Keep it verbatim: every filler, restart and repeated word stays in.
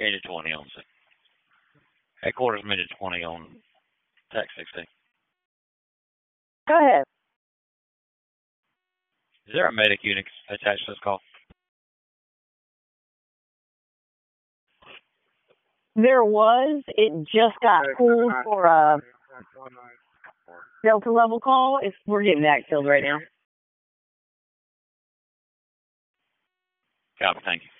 Midget twenty on six. Headquarters Midget twenty on Tech sixteen. Go ahead. Is there a medic unit attached to this call? There was. It just got pulled for a Delta level call. It's, we're getting backfilled right now. Copy, thank you.